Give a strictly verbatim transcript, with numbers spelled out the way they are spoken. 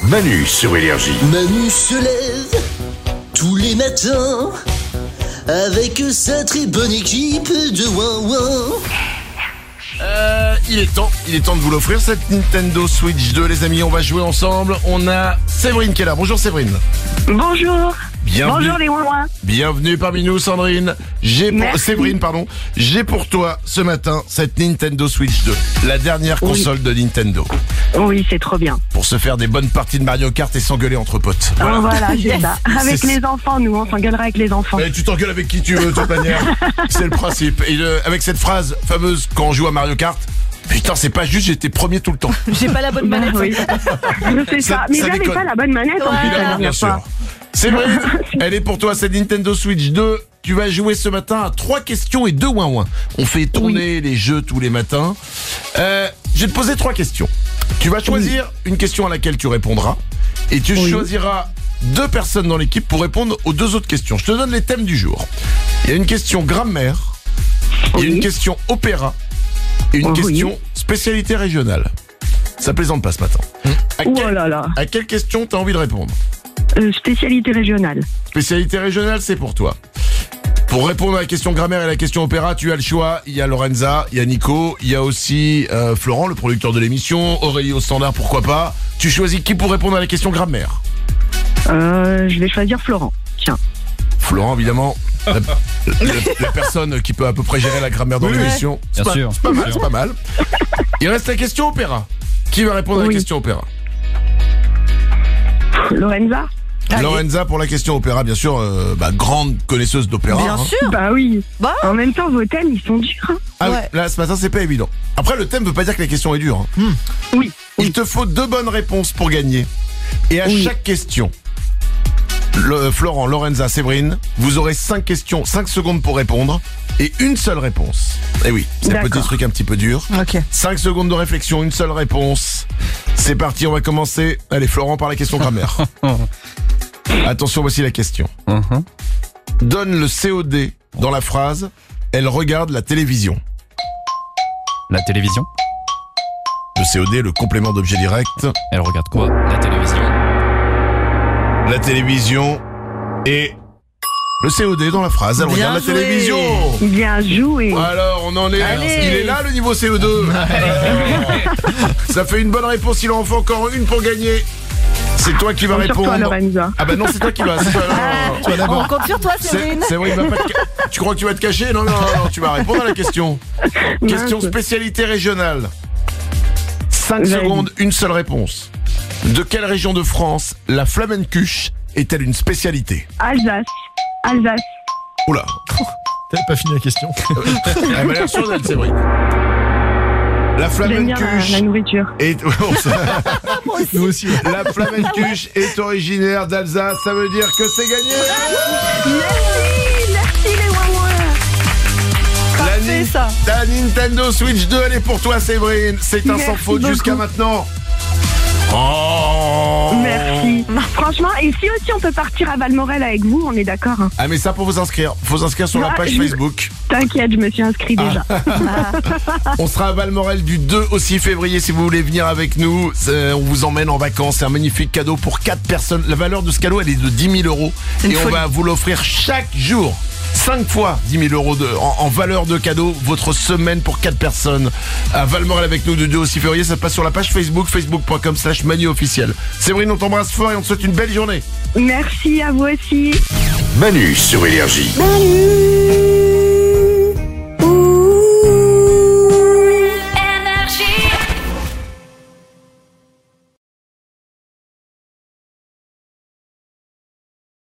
Manu sur Énergie. Manu se lève tous les matins avec sa très bonne équipe de Ouin Ouin. Euh, il est temps, il est temps de vous l'offrir cette Nintendo Switch deux, les amis. On va jouer ensemble. On a Séverine qui est là. Bonjour Séverine. Bonjour. Bienvenue. Bonjour les ouin-ouin. Bienvenue parmi nous, Sandrine. J'ai pour... Merci. Séverine, pardon. J'ai pour toi ce matin cette Nintendo Switch deux, la dernière Oui. console de Nintendo, Oui, c'est trop bien. pour se faire des bonnes parties de Mario Kart et s'engueuler entre potes. Voilà, oh, voilà c'est ça. Avec C'est- les enfants, nous, on s'engueulera avec les enfants. Et tu t'engueules avec qui tu veux, de toute manière. C'est le principe. Et euh, avec cette phrase fameuse quand on joue à Mario Kart, putain, c'est pas juste, j'étais premier tout le temps. J'ai pas la bonne Bah, manette. oui. C'est Ça- ça. Mais ça j'avais déconne. pas la bonne manette en Ouais. plus la Bien dernière sûr. fois. C'est vrai, elle est pour toi, cette Nintendo Switch deux. Tu vas jouer ce matin à trois questions et deux ouin-ouin. On fait tourner les jeux tous les matins. Euh, je vais te poser trois questions. Tu vas choisir une question à laquelle tu répondras. Et tu Oui. choisiras deux personnes dans l'équipe pour répondre aux deux autres questions. Je te donne les thèmes du jour. Il y a une question grammaire, il y a Oui. une question opéra et une Oui. question spécialité régionale. Ça plaisante pas ce matin. À, Oh quelle- là là. à quelle question t'as envie de répondre? Euh, spécialité régionale. Spécialité régionale, c'est pour toi. Pour répondre à la question grammaire et la question opéra, tu as le choix. Il y a Lorenza, il y a Nico, il y a aussi euh, Florent, le producteur de l'émission, Aurélie au standard, pourquoi pas. Tu choisis qui pour répondre à la question grammaire? Euh, je vais choisir Florent. Tiens. Florent, évidemment, la, la- la personne qui peut à peu près gérer la grammaire dans Oui, l'émission. C'est Bien pas, sûr. c'est pas mal, c'est pas mal. Il reste la question opéra. Qui va répondre à la Oui. question opéra? Lorenza. Allez. Lorenza pour la question opéra, bien sûr, euh, bah, grande connaisseuse d'opéra. Bien hein. sûr. Bah oui. Bah. En même temps, vos thèmes, ils sont durs. hein. Ah oui, Ouais. là ce matin c'est pas évident. Après le thème veut pas dire que la question est dure. hein. Oui. Il te faut deux bonnes réponses pour gagner. Et à Oui. chaque question, le, Florent, Lorenza, Séverine, vous aurez cinq questions, cinq secondes pour répondre et une seule réponse. Et oui, c'est un D'accord. petit truc un petit peu dur. Ok. cinq secondes de réflexion, une seule réponse. C'est parti, on va commencer. Allez, Florent par la question grammaire. Attention, voici la question. Mhm. Donne le C O D dans la phrase « Elle regarde la télévision ». La télévision. Le C O D, le complément d'objet direct. Elle regarde quoi? La télévision. La télévision et le C O D dans la phrase. Elle Bien regarde la joué. télévision. Bien joué. Alors, on en est. Allez. Il est là le niveau C O deux. Ça fait une bonne réponse. Il en faut encore une pour gagner. C'est toi qui vas Compte sur répondre. toi, Lorenza. Ah bah non, c'est toi qui vas. c'est toi, non, non, toi On d'abord. compte sur toi, C'est Séverine. c'est vrai, il va pas te ca- Tu crois que tu vas te cacher? Non, non, non, non, tu vas répondre à la question. Question Mince. spécialité régionale. cinq Vas-y. secondes, une seule réponse. De quelle région de France la flamencuche est-elle une spécialité? Alsace. Alsace. Oula, T'avais pas fini la question. elle m'a l'air sûre d'elle, c'est vrai. La J'aime bien la, flamencuche la nourriture. est... Nous aussi. La flamencuche est originaire d'Alsace, ça veut dire que c'est gagné. Merci, merci les ouin-ouin. La, Parfait, Ni- ça. ta Nintendo Switch deux, elle est pour toi, Séverine. C'est un sans Merci faute beaucoup. jusqu'à maintenant. Oh. Merci. Franchement, et si aussi on peut partir à Valmorel avec vous, on est d'accord. hein. Ah mais ça pour vous inscrire, faut s'inscrire sur la Ah, page je- Facebook. T'inquiète, je me suis inscrit déjà. On sera à Valmorel du deux au six février si vous voulez venir avec nous. C'est- On vous emmène en vacances, c'est un magnifique cadeau pour quatre personnes. La valeur de ce cadeau, elle est de dix mille euros. Une Et on folie. va vous l'offrir chaque jour. cinq fois dix mille euros de, en, en valeur de cadeau, votre semaine pour quatre personnes à Valmorel avec nous du deux au six février. Ça passe sur la page Facebook, facebook point com slash Manu officiel. Séverine, on t'embrasse fort et on te souhaite une belle journée. Merci à vous aussi. Manu sur Énergie. Manu